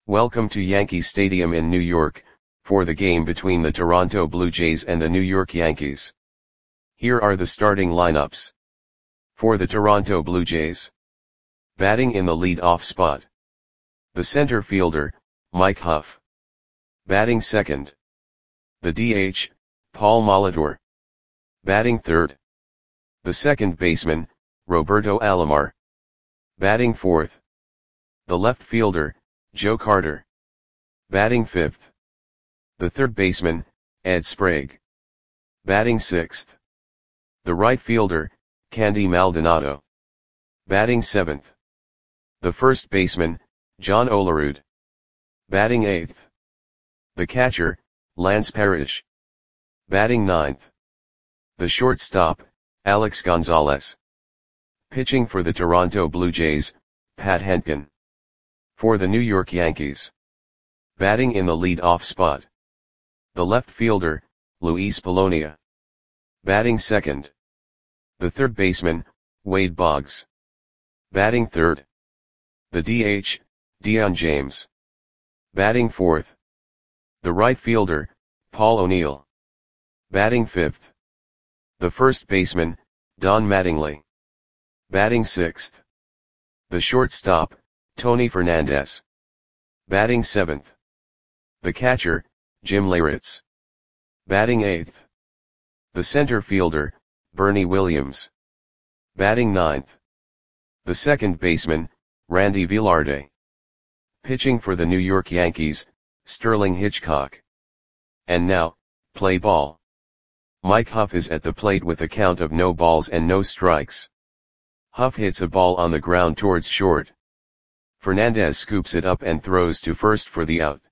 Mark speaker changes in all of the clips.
Speaker 1: Welcome to Yankee Stadium in New York, for the game between the Toronto Blue Jays and the New York Yankees. Here are the starting lineups. For the Toronto Blue Jays. Batting in the lead-off spot. The center fielder, Mike Huff. Batting second. The DH, Paul Molitor. Batting third. The second baseman, Roberto Alomar. Batting fourth. The left fielder, Joe Carter. Batting fifth. The third baseman, Ed Sprague. Batting sixth. The right fielder, Candy Maldonado. Batting seventh. The first baseman, John Olerud. Batting eighth. The catcher, Lance Parrish. Batting ninth. The shortstop, Alex Gonzalez. Pitching for the Toronto Blue Jays, Pat Hentgen. For the New York Yankees. Batting in the lead-off spot. The left fielder, Luis Polonia. Batting second. The third baseman, Wade Boggs. Batting third. The DH, Dion James. Batting fourth. The right fielder, Paul O'Neill. Batting fifth. The first baseman, Don Mattingly. Batting sixth. The shortstop, Tony Fernandez. Batting seventh. The catcher, Jim Leyritz. Batting eighth. The center fielder, Bernie Williams. Batting ninth. The second baseman, Randy Velarde. Pitching for the New York Yankees, Sterling Hitchcock. And now, play ball. Mike Huff is at the plate with a count of no balls and no strikes. Huff hits a ball on the ground towards short. Fernandez scoops it up and throws to first for the out.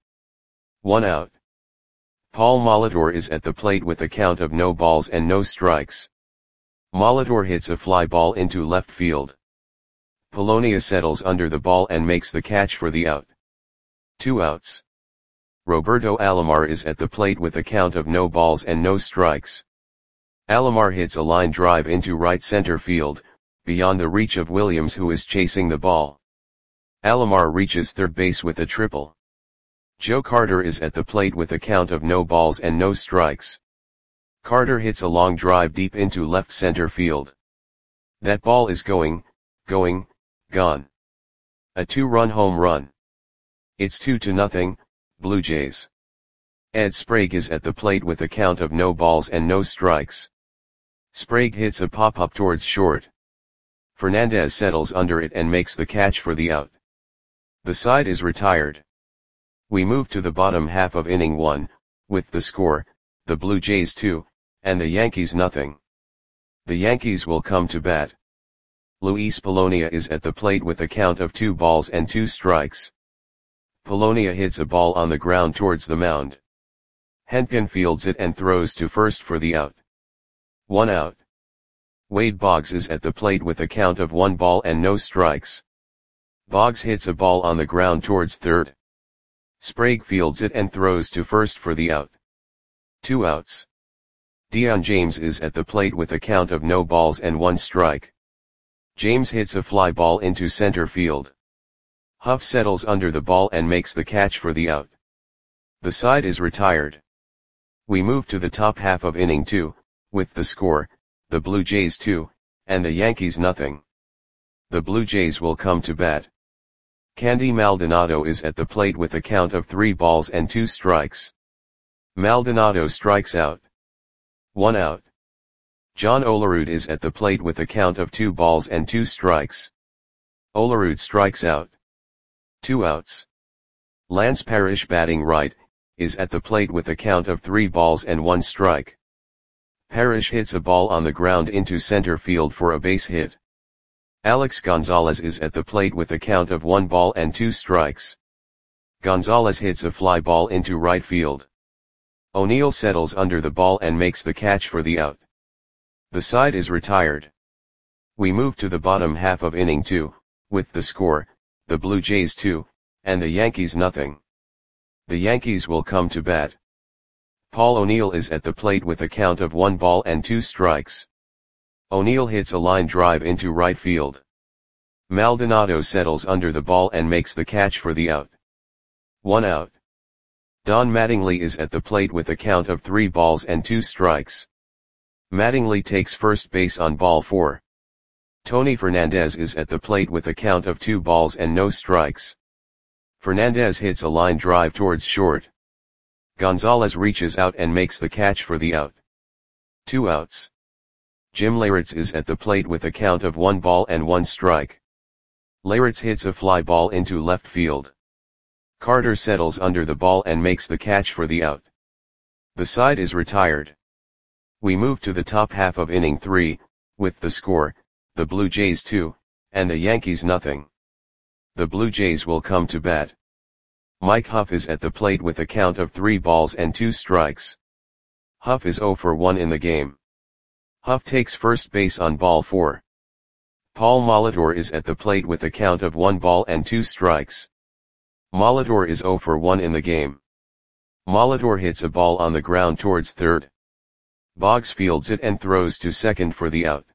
Speaker 1: 1 out. Paul Molitor is at the plate with a count of no balls and no strikes. Molitor hits a fly ball into left field. Polonia settles under the ball and makes the catch for the out. 2 outs. Roberto Alomar is at the plate with a count of no balls and no strikes. Alomar hits a line drive into right center field, beyond the reach of Williams, who is chasing the ball. Alomar reaches third base with a triple. Joe Carter is at the plate with a count of no balls and no strikes. Carter hits a long drive deep into left center field. That ball is gone. A 2-run home run. It's 2-0, Blue Jays. Ed Sprague is at the plate with a count of no balls and no strikes. Sprague hits a pop-up towards short. Fernandez settles under it and makes the catch for the out. The side is retired. We move to the bottom half of inning 1, with the score, the Blue Jays 2, and the Yankees nothing. The Yankees will come to bat. Luis Polonia is at the plate with a count of 2 balls and 2 strikes. Polonia hits a ball on the ground towards the mound. Hentgen fields it and throws to first for the out. 1 out. Wade Boggs is at the plate with a count of 1 ball and no strikes. Boggs hits a ball on the ground towards third. Sprague fields it and throws to first for the out. 2 outs. Dion James is at the plate with a count of no balls and 1 strike. James hits a fly ball into center field. Huff settles under the ball and makes the catch for the out. The side is retired. We move to the top half of inning 2, with the score, the Blue Jays 2, and the Yankees nothing. The Blue Jays will come to bat. Candy Maldonado is at the plate with a count of 3 balls and 2 strikes. Maldonado strikes out. 1 out. John Olerud is at the plate with a count of 2 balls and 2 strikes. Olerud strikes out. 2 outs. Lance Parrish, batting right, is at the plate with a count of 3 balls and 1 strike. Parrish hits a ball on the ground into center field for a base hit. Alex Gonzalez is at the plate with a count of 1 ball and 2 strikes. Gonzalez hits a fly ball into right field. O'Neill settles under the ball and makes the catch for the out. The side is retired. We move to the bottom half of inning 2, with the score, the Blue Jays 2, and the Yankees nothing. The Yankees will come to bat. Paul O'Neill is at the plate with a count of 1 ball and 2 strikes. O'Neill hits a line drive into right field. Maldonado settles under the ball and makes the catch for the out. 1 out. Don Mattingly is at the plate with a count of 3 balls and 2 strikes. Mattingly takes first base on ball 4. Tony Fernandez is at the plate with a count of 2 balls and no strikes. Fernandez hits a line drive towards short. Gonzalez reaches out and makes the catch for the out. 2 outs. Jim Leyritz is at the plate with a count of 1 ball and 1 strike. Leyritz hits a fly ball into left field. Carter settles under the ball and makes the catch for the out. The side is retired. We move to the top half of inning 3, with the score, the Blue Jays 2, and the Yankees nothing. The Blue Jays will come to bat. Mike Huff is at the plate with a count of 3 balls and 2 strikes. Huff is 0 for 1 in the game. Huff takes first base on ball 4. Paul Molitor is at the plate with a count of 1 ball and 2 strikes. Molitor is 0 for 1 in the game. Molitor hits a ball on the ground towards third. Boggs fields it and throws to second for the out.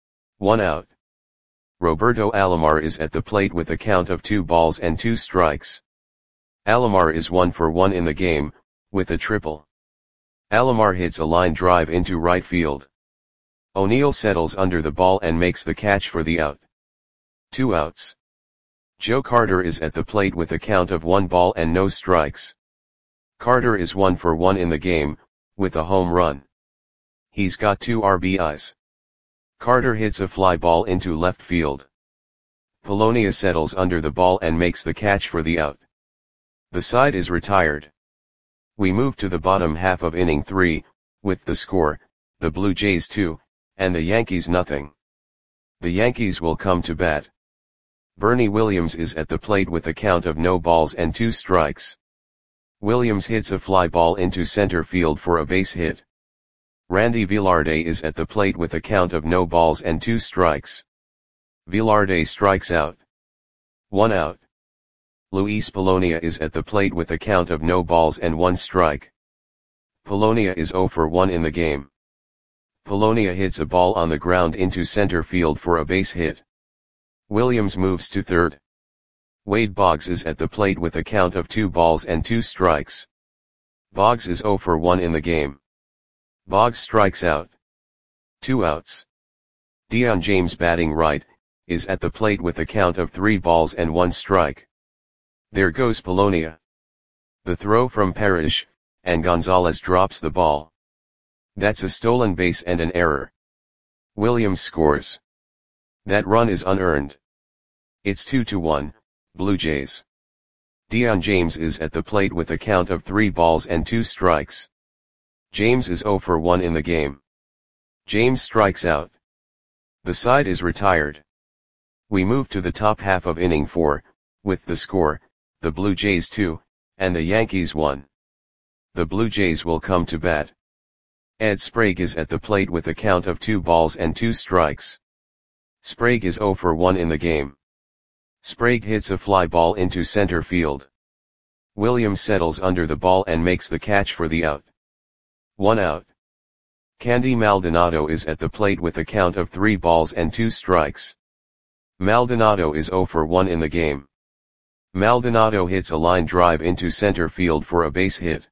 Speaker 1: 1 out. Roberto Alomar is at the plate with a count of 2 balls and 2 strikes. Alomar is 1 for 1 in the game, with a triple. Alomar hits a line drive into right field. O'Neill settles under the ball and makes the catch for the out. 2 outs. Joe Carter is at the plate with a count of 1 ball and no strikes. Carter is 1 for 1 in the game, with a home run. He's got 2 RBIs. Carter hits a fly ball into left field. Polonia settles under the ball and makes the catch for the out. The side is retired. We move to the bottom half of inning 3, with the score, the Blue Jays 2, and the Yankees nothing. The Yankees will come to bat. Bernie Williams is at the plate with a count of no balls and 2 strikes. Williams hits a fly ball into center field for a base hit. Randy Velarde is at the plate with a count of no balls and 2 strikes. Velarde strikes out. 1 out. Luis Polonia is at the plate with a count of no balls and 1 strike. Polonia is 0 for 1 in the game. Polonia hits a ball on the ground into center field for a base hit. Williams moves to third. Wade Boggs is at the plate with a count of 2 balls and 2 strikes. Boggs is 0 for 1 in the game. Boggs strikes out. 2 outs. Dion James batting right, is at the plate with a count of 3 balls and 1 strike. There goes Polonia. The throw from Parrish, and Gonzalez drops the ball. That's a stolen base and an error. Williams scores. That run is unearned. It's 2-1, Blue Jays. Dion James is at the plate with a count of 3 balls and 2 strikes. James is 0 for 1 in the game. James strikes out. The side is retired. We move to the top half of inning 4, with the score, the Blue Jays 2, and the Yankees 1. The Blue Jays will come to bat. Ed Sprague is at the plate with a count of 2 balls and 2 strikes. Sprague is 0 for 1 in the game. Sprague hits a fly ball into center field. Williams settles under the ball and makes the catch for the out. 1 out. Candy Maldonado is at the plate with a count of 3 balls and 2 strikes. Maldonado is 0 for 1 in the game. Maldonado hits a line drive into center field for a base hit.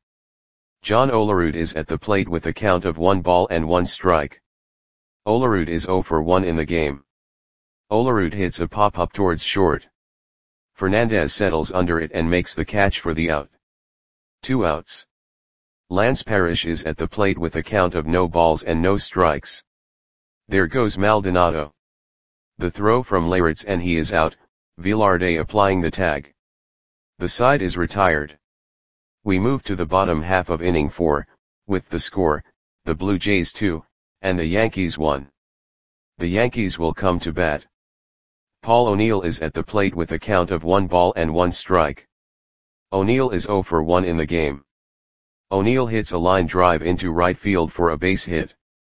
Speaker 1: John Olerud is at the plate with a count of 1 ball and 1 strike. Olerud is 0 for 1 in the game. Olerud hits a pop-up towards short. Fernandez settles under it and makes the catch for the out. 2 outs. Lance Parrish is at the plate with a count of no balls and no strikes. There goes Maldonado. The throw from Leyritz and he is out, Velarde applying the tag. The side is retired. We move to the bottom half of inning 4, with the score, the Blue Jays 2, and the Yankees 1. The Yankees will come to bat. Paul O'Neill is at the plate with a count of 1 ball and 1 strike. O'Neill is 0 for 1 in the game. O'Neill hits a line drive into right field for a base hit.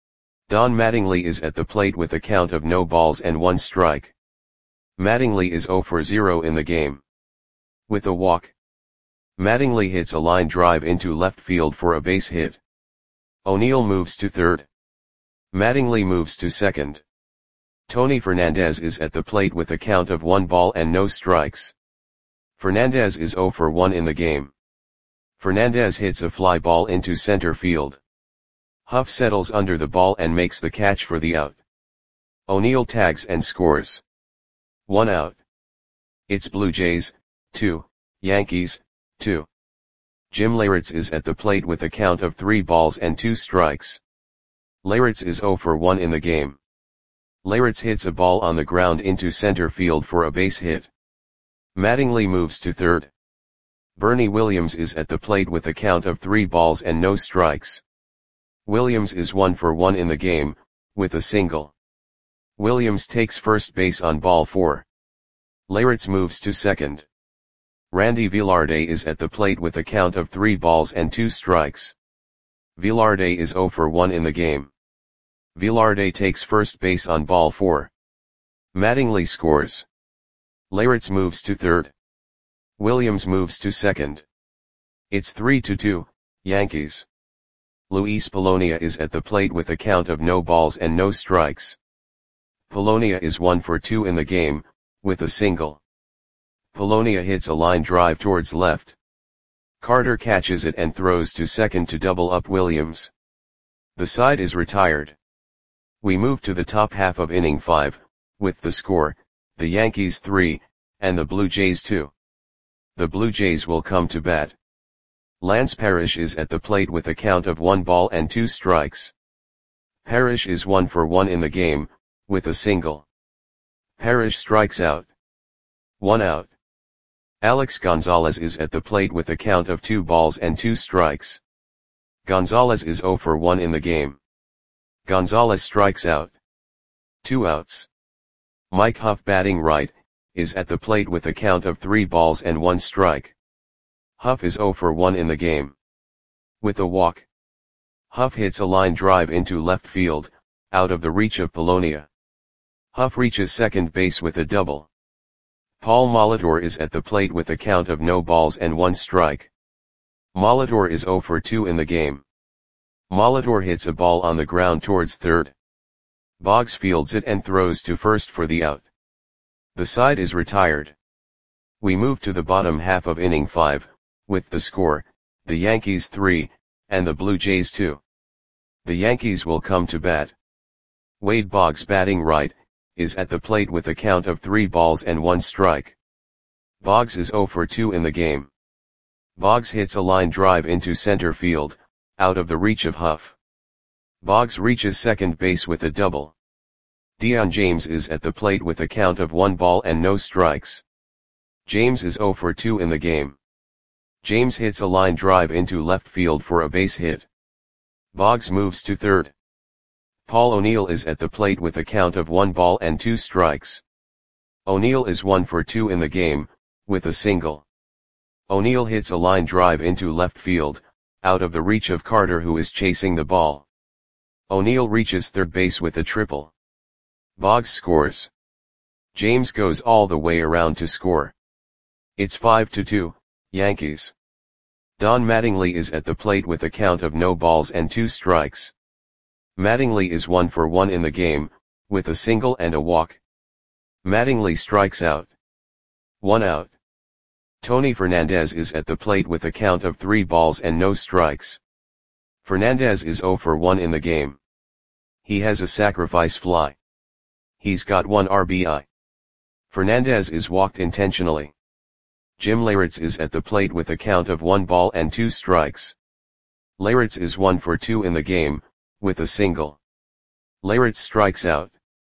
Speaker 1: Don Mattingly is at the plate with a count of no balls and 1 strike. Mattingly is 0 for 0 in the game. With a walk. Mattingly hits a line drive into left field for a base hit. O'Neill moves to third. Mattingly moves to second. Tony Fernandez is at the plate with a count of 1 ball and no strikes. Fernandez is 0 for 1 in the game. Fernandez hits a fly ball into center field. Huff settles under the ball and makes the catch for the out. O'Neill tags and scores. 1 out. It's Blue Jays, 2, Yankees, 2. Jim Leyritz is at the plate with a count of 3 balls and 2 strikes. Leyritz is 0 for 1 in the game. Leyritz hits a ball on the ground into center field for a base hit. Mattingly moves to third. Bernie Williams is at the plate with a count of 3 balls and no strikes. Williams is 1 for 1 in the game, with a single. Williams takes first base on ball 4. Leyritz moves to second. Randy Velarde is at the plate with a count of 3 balls and 2 strikes. Velarde is 0 for 1 in the game. Velarde takes first base on ball 4. Mattingly scores. Leyritz moves to third. Williams moves to second. It's 3-2, Yankees. Luis Polonia is at the plate with a count of no balls and no strikes. Polonia is 1 for 2 in the game, with a single. Polonia hits a line drive towards left. Carter catches it and throws to second to double up Williams. The side is retired. We move to the top half of inning 5, with the score, the Yankees 3, and the Blue Jays 2. The Blue Jays will come to bat. Lance Parrish is at the plate with a count of 1 ball and 2 strikes. Parrish is 1 for 1 in the game, with a single. Parrish strikes out. 1 out. Alex Gonzalez is at the plate with a count of 2 balls and 2 strikes. Gonzalez is 0 for 1 in the game. Gonzalez strikes out. 2 outs. Mike Huff, batting right, is at the plate with a count of 3 balls and 1 strike. Huff is 0 for 1 in the game. With a walk. Huff hits a line drive into left field, out of the reach of Polonia. Huff reaches second base with a double. Paul Molitor is at the plate with a count of no balls and 1 strike. Molitor is 0 for 2 in the game. Molitor hits a ball on the ground towards third. Boggs fields it and throws to first for the out. The side is retired. We move to the bottom half of inning 5, with the score, the Yankees 3, and the Blue Jays 2. The Yankees will come to bat. Wade Boggs, batting right, is at the plate with a count of 3 balls and 1 strike. Boggs is 0 for 2 in the game. Boggs hits a line drive into center field, out of the reach of Huff. Boggs reaches second base with a double. Dion James is at the plate with a count of 1 ball and no strikes. James is 0 for 2 in the game. James hits a line drive into left field for a base hit. Boggs moves to third. Paul O'Neill is at the plate with a count of 1 ball and 2 strikes. O'Neill is 1 for 2 in the game, with a single. O'Neill hits a line drive into left field, out of the reach of Carter, who is chasing the ball. O'Neill reaches third base with a triple. Boggs scores. James goes all the way around to score. It's 5-2, Yankees. Don Mattingly is at the plate with a count of no balls and 2 strikes. Mattingly is 1 for 1 in the game, with a single and a walk. Mattingly strikes out. 1 out. Tony Fernandez is at the plate with a count of 3 balls and no strikes. Fernandez is 0 for 1 in the game. He has a sacrifice fly. He's got 1 RBI. Fernandez is walked intentionally. Jim Leyritz is at the plate with a count of 1 ball and 2 strikes. Leyritz is 1 for 2 in the game, with a single. Leyritz strikes out.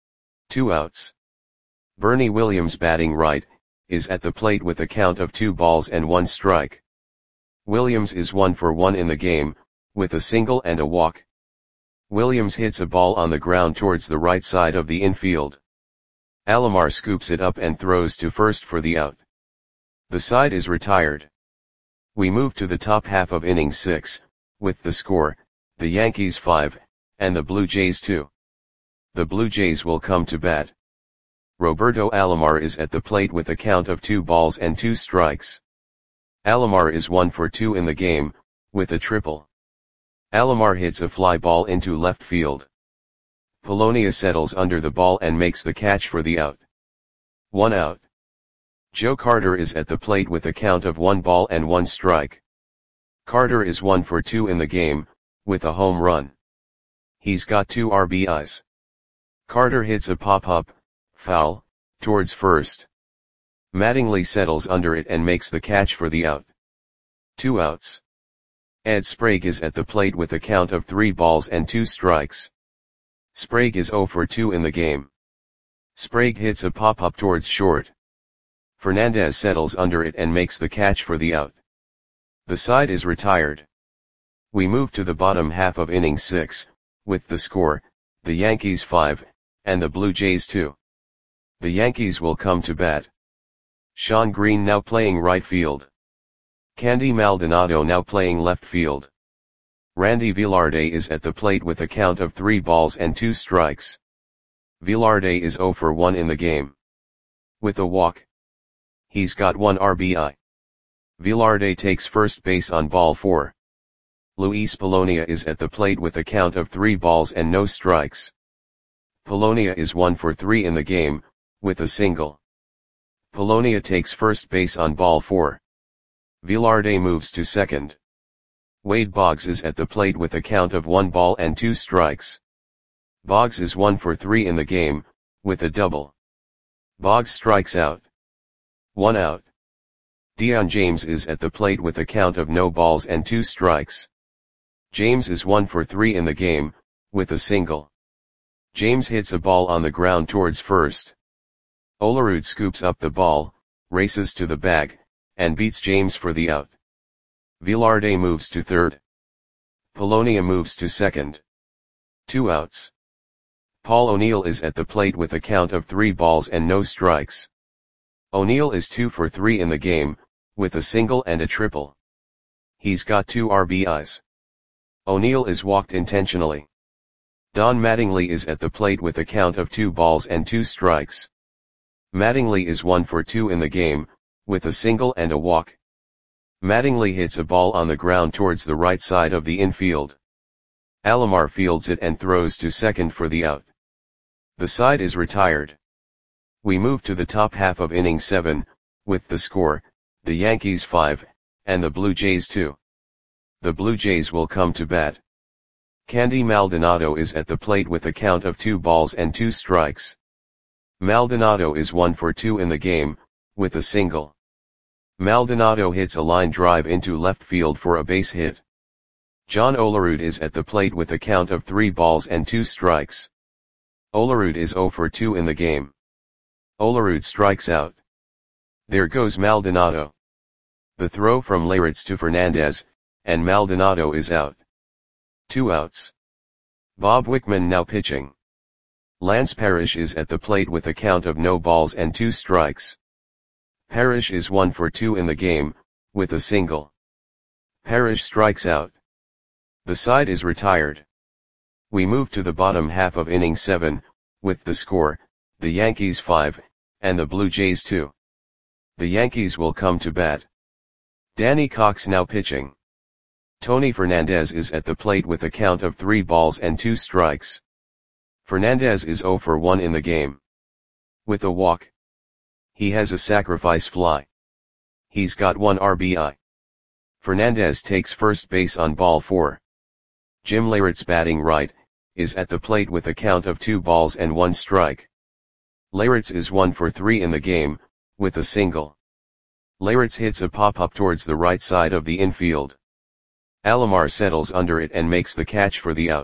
Speaker 1: 2 outs. Bernie Williams, batting right, is at the plate with a count of 2 balls and 1 strike. Williams is 1 for 1 in the game, with a single and a walk. Williams hits a ball on the ground towards the right side of the infield. Alomar scoops it up and throws to first for the out. The side is retired. We move to the top half of inning 6, with the score, the Yankees 5, and the Blue Jays 2. The Blue Jays will come to bat. Roberto Alomar is at the plate with a count of 2 balls and 2 strikes. Alomar is 1 for 2 in the game, with a triple. Alomar hits a fly ball into left field. Polonia settles under the ball and makes the catch for the out. 1 out. Joe Carter is at the plate with a count of 1 ball and 1 strike. Carter is 1 for 2 in the game, with a home run. He's got 2 RBIs. Carter hits a pop-up, foul, towards first. Mattingly settles under it and makes the catch for the out. 2 outs. Ed Sprague is at the plate with a count of 3 balls and 2 strikes. Sprague is 0 for 2 in the game. Sprague hits a pop-up towards short. Fernandez settles under it and makes the catch for the out. The side is retired. We move to the bottom half of inning 6, with the score, the Yankees 5, and the Blue Jays 2. The Yankees will come to bat. Sean Green now playing right field. Candy Maldonado now playing left field. Randy Velarde is at the plate with a count of 3 balls and 2 strikes. Velarde is 0 for 1 in the game. With a walk. He's got 1 RBI. Velarde takes first base on ball 4. Luis Polonia is at the plate with a count of 3 balls and no strikes. Polonia is 1 for 3 in the game, with a single. Polonia takes first base on ball 4. Velarde moves to second. Wade Boggs is at the plate with a count of 1 ball and 2 strikes. Boggs is 1 for 3 in the game, with a double. Boggs strikes out. 1 out. Dion James is at the plate with a count of no balls and 2 strikes. James is 1 for 3 in the game, with a single. James hits a ball on the ground towards first. Olerud scoops up the ball, races to the bag, and beats James for the out. Velarde moves to third. Polonia moves to second. 2 outs. Paul O'Neill is at the plate with a count of 3 balls and no strikes. O'Neill is 2 for 3 in the game, with a single and a triple. He's got 2 RBIs. O'Neill is walked intentionally. Don Mattingly is at the plate with a count of 2 balls and 2 strikes. Mattingly is 1 for 2 in the game, with a single and a walk. Mattingly hits a ball on the ground towards the right side of the infield. Alomar fields it and throws to second for the out. The side is retired. We move to the top half of inning 7, with the score, the Yankees 5, and the Blue Jays 2. The Blue Jays will come to bat. Candy Maldonado is at the plate with a count of 2 balls and 2 strikes. Maldonado is 1 for 2 in the game, with a single. Maldonado hits a line drive into left field for a base hit. John Olerud is at the plate with a count of 3 balls and 2 strikes. Olerud is 0 for 2 in the game. Olerud strikes out. There goes Maldonado. The throw from Leyritz to Fernandez, and Maldonado is out. 2 outs. Bob Wickman now pitching. Lance Parrish is at the plate with a count of no balls and 2 strikes. Parrish is 1 for 2 in the game, with a single. Parrish strikes out. The side is retired. We move to the bottom half of inning 7, with the score, the Yankees 5, and the Blue Jays 2. The Yankees will come to bat. Danny Cox now pitching. Tony Fernandez is at the plate with a count of 3 balls and 2 strikes. Fernandez is 0 for 1 in the game. With a walk. He has a sacrifice fly. He's got 1 RBI. Fernandez takes first base on ball 4. Jim Leyritz batting right, is at the plate with a count of 2 balls and 1 strike. Leyritz is 1 for 3 in the game, with a single. Leyritz hits a pop-up towards the right side of the infield. Alomar settles under it and makes the catch for the out.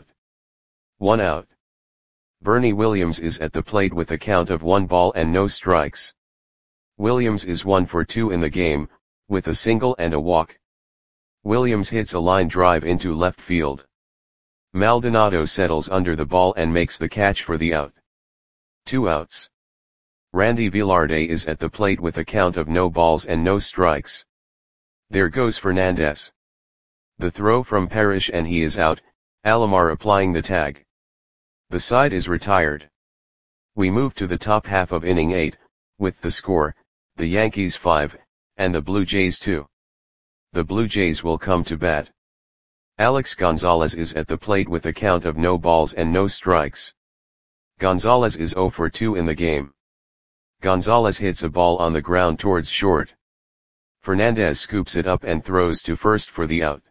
Speaker 1: 1 out. Bernie Williams is at the plate with a count of 1 ball and no strikes. Williams is 1 for 2 in the game, with a single and a walk. Williams hits a line drive into left field. Maldonado settles under the ball and makes the catch for the out. 2 outs. Randy Velarde is at the plate with a count of no balls and no strikes. There goes Fernandez. The throw from Parrish and he is out, Alomar applying the tag. The side is retired. We move to the top half of inning 8, with the score, the Yankees 5, and the Blue Jays 2. The Blue Jays will come to bat. Alex Gonzalez is at the plate with a count of no balls and no strikes. Gonzalez is 0 for 2 in the game. Gonzalez hits a ball on the ground towards short. Fernandez scoops it up and throws to first for the out.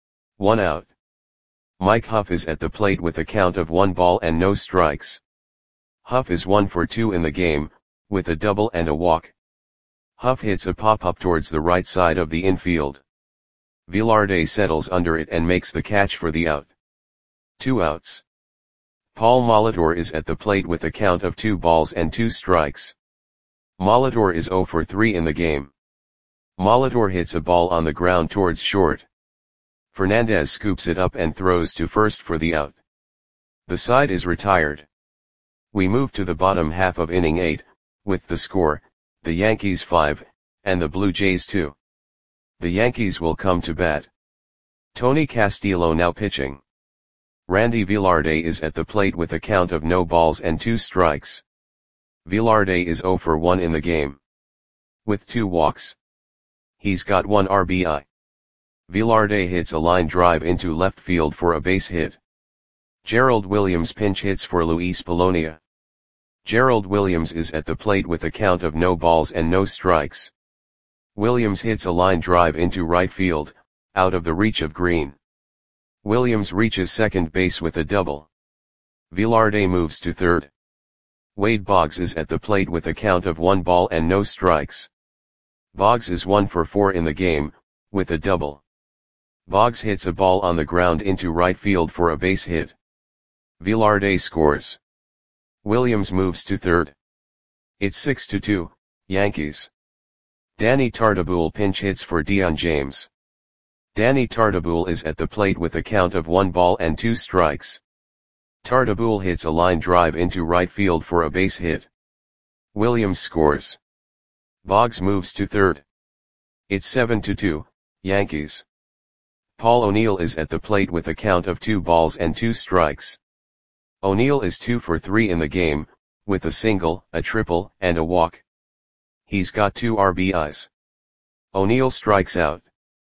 Speaker 1: 1 out. Mike Huff is at the plate with a count of 1 ball and no strikes. Huff is 1 for 2 in the game, with a double and a walk. Huff hits a pop-up towards the right side of the infield. Velarde settles under it and makes the catch for the out. 2 outs. Paul Molitor is at the plate with a count of 2 balls and 2 strikes. Molitor is 0 for 3 in the game. Molitor hits a ball on the ground towards short. Fernandez scoops it up and throws to first for the out. The side is retired. We move to the bottom half of inning 8, with the score, the Yankees 5, and the Blue Jays 2. The Yankees will come to bat. Tony Castillo now pitching. Randy Velarde is at the plate with a count of no balls and 2 strikes. Velarde is 0 for 1 in the game. With 2 walks. He's got 1 RBI. Velarde hits a line drive into left field for a base hit. Gerald Williams pinch hits for Luis Polonia. Gerald Williams is at the plate with a count of no balls and no strikes. Williams hits a line drive into right field, out of the reach of Green. Williams reaches second base with a double. Velarde moves to third. Wade Boggs is at the plate with a count of 1 ball and no strikes. Boggs is 1 for 4 in the game, with a double. Boggs hits a ball on the ground into right field for a base hit. Velarde scores. Williams moves to third. It's 6-2, Yankees. Danny Tartabull pinch hits for Dion James. Danny Tartabull is at the plate with a count of 1 ball and 2 strikes. Tartabull hits a line drive into right field for a base hit. Williams scores. Boggs moves to third. It's 7-2, Yankees. Paul O'Neill is at the plate with a count of 2 balls and 2 strikes. O'Neill is 2 for 3 in the game, with a single, a triple, and a walk. He's got 2 RBIs. O'Neill strikes out.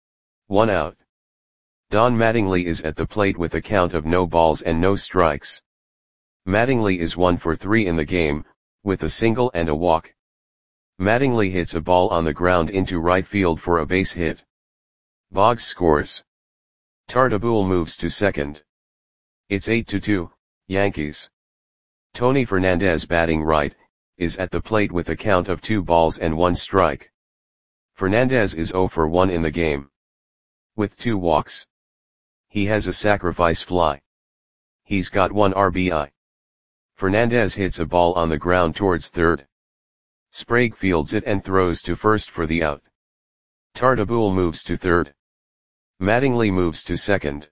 Speaker 1: 1 out. Don Mattingly is at the plate with a count of no balls and no strikes. Mattingly is 1 for 3 in the game, with a single and a walk. Mattingly hits a ball on the ground into right field for a base hit. Boggs scores. Tartabull moves to second. It's 8-2, Yankees. Tony Fernandez batting right, is at the plate with a count of 2 balls and 1 strike. Fernandez is 0 for 1 in the game. With 2 walks. He has a sacrifice fly. He's got 1 RBI. Fernandez hits a ball on the ground towards third. Sprague fields it and throws to first for the out. Tartabull moves to third. Mattingly moves to second.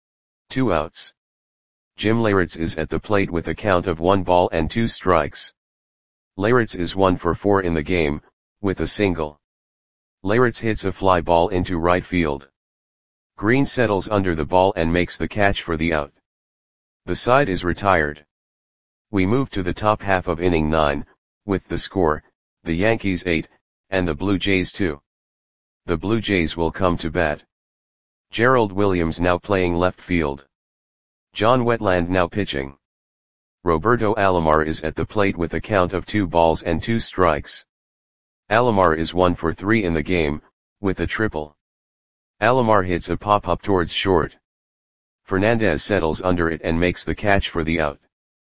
Speaker 1: 2 outs. Jim Leyritz is at the plate with a count of 1 ball and 2 strikes. Leyritz is 1 for 4 in the game, with a single. Leyritz hits a fly ball into right field. Green settles under the ball and makes the catch for the out. The side is retired. We move to the top half of inning 9, with the score, the Yankees 8, and the Blue Jays 2. The Blue Jays will come to bat. Gerald Williams now playing left field. John Wetland now pitching. Roberto Alomar is at the plate with a count of 2 balls and 2 strikes. Alomar is 1 for 3 in the game, with a triple. Alomar hits a pop-up towards short. Fernandez settles under it and makes the catch for the out.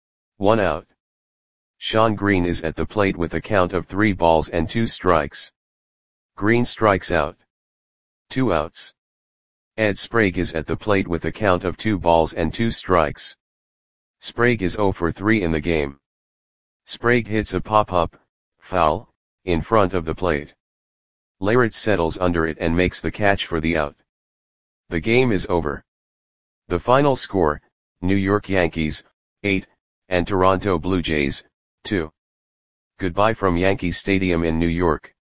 Speaker 1: 1 out. Sean Green is at the plate with a count of 3 balls and 2 strikes. Green strikes out. 2 outs. Ed Sprague is at the plate with a count of 2 balls and 2 strikes. Sprague is 0 for 3 in the game. Sprague hits a pop-up, foul, in front of the plate. Leyritz settles under it and makes the catch for the out. The game is over. The final score, New York Yankees, 8, and Toronto Blue Jays, 2. Goodbye from Yankee Stadium in New York.